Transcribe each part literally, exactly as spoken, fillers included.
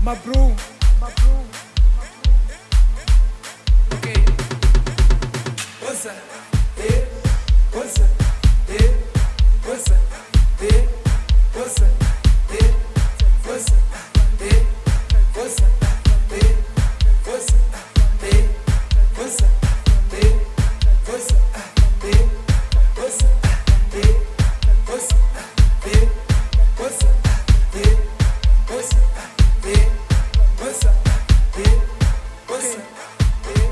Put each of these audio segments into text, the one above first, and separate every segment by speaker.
Speaker 1: my bro, my bro. Okay. What's up? Yeah. What's up? Yeah. What's up? Yeah. What's up? Yeah. What's up? Yeah. What's up? Yeah. What's up? Yeah. What's up? Yeah. What's up? Yeah. What's up? Yeah. What's up? Yeah. What's up? Yeah. What's up? Yeah. What's up? Yeah. What's up? Yeah.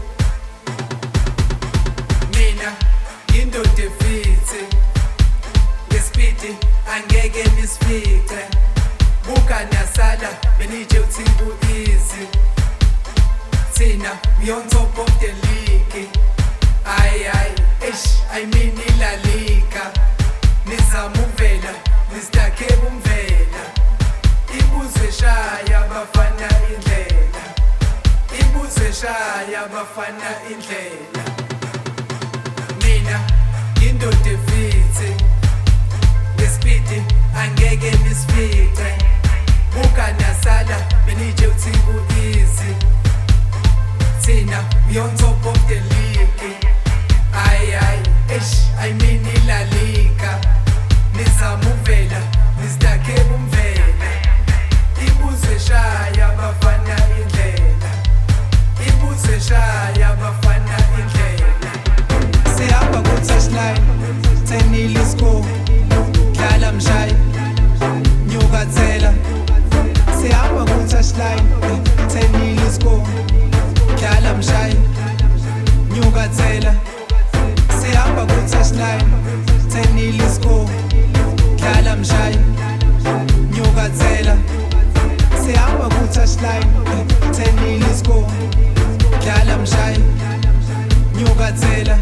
Speaker 1: Mina indoda efithi ngesipidi angeke nisifike buka nyasala benije uthibu easy thina we on top of the league ay ay ish I mean ila liga nizamuvela nistake umvela ibuzwe shaya bafana indlela ibuzwe shaya bafana indlela mina indoda efithi ngesipidi angeke nisifike buka nyasala benije uthibu easy thina we on top of the league ay ay ish I mean ila liga nizamuvela nistake umvela ibuzwe shaya bafana indlela ibuzwe shaya bafana indlela sihamba ku touchline tenile score dlala mshayi nyuka thela sihamba ku touchline tenile score dlala mshayi nyuka thela sihamba ku touchline tenile score dlala mshayi nyuka thela sihamba ku touchline tenile score dlala mshayi nyuka thela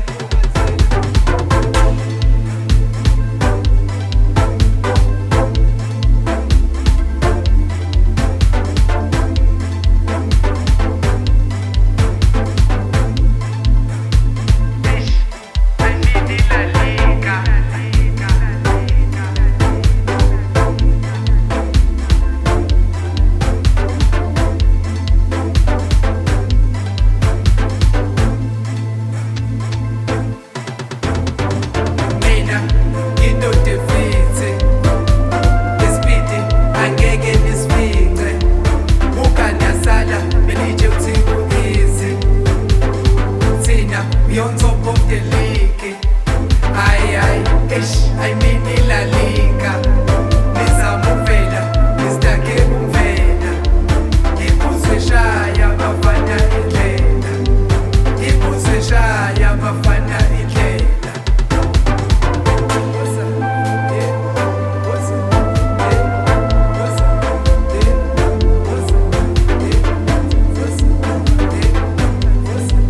Speaker 1: we on top of the league ay ay ish I mean ila liga nizamuvela nistake umvela ibuzwe shaya bafana indlela ibuzwe shaya bafana indlela what's up yeah what's up yeah what's up yeah what's up yeah what's up yeah what's up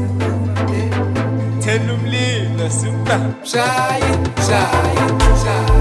Speaker 1: Tell them leave, that's super. Shy, shy, shy.